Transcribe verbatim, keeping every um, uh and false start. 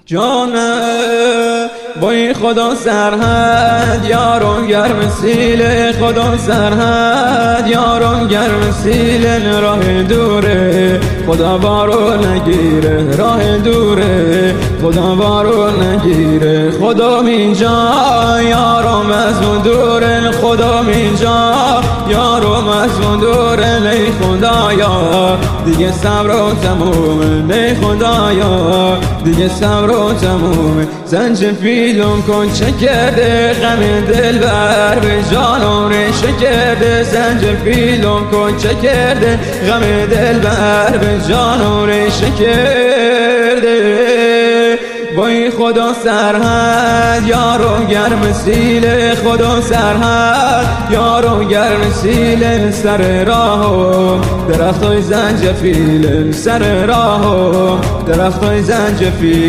جانه وای خدا سرحد یارم گرم سیل خدا سرحد یارم گرم سیل راه دوره خدا بارو نگیره راه دوره خدا بارو نگیره خدا اینجا یارم از اون دوره خدا اینجا یارم از اون دوره ای خدایا دیگه صبر و تمومه ای خدایا دیگه صبر و تمومه زنجفیلم کن چه کرده غم دلبر به جانم ریشه کرده زنجفیلم کن چه کرده غم دلبر به جانم ریشه کرده وای خدا سرحد یارو گرم سیل خدا سرحد یارو گرم سیل سر راهو درختای زنجفیل سر راهو درختای زنجفیل